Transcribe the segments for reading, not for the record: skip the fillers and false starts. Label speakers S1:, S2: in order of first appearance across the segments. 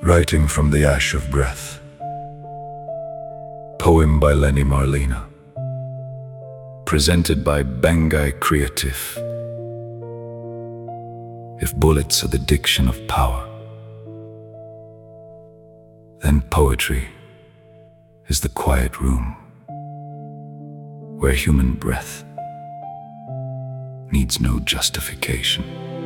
S1: Writing from the Ash of Breath. Poem by Lenny Marlena. Presented by Bangai Creative. If bullets are the diction of power, then poetry is the quiet room where human breath needs no justification.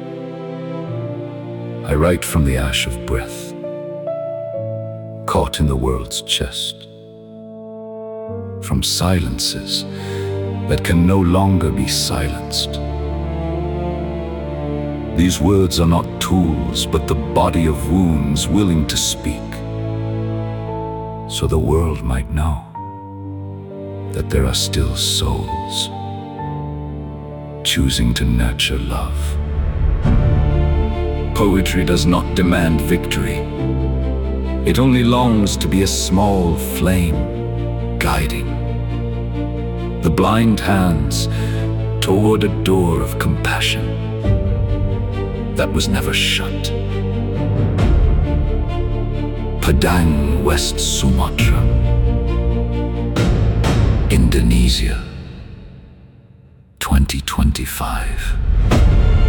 S1: I write from the ash of breath, caught in the world's chest, from silences that can no longer be silenced. These words are not tools, but the body of wounds willing to speak, so the world might know that there are still souls choosing to nurture love. Poetry does not demand victory. It only longs to be a small flame, guiding the blind hands toward a door of compassion that was never shut. Padang, West Sumatra, Indonesia, 2025.